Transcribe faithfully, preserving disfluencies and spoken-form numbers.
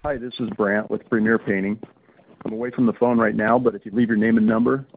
Hi, this is Brant with Premier Painting. I'm away from the phone right now, but if you leave your name and number,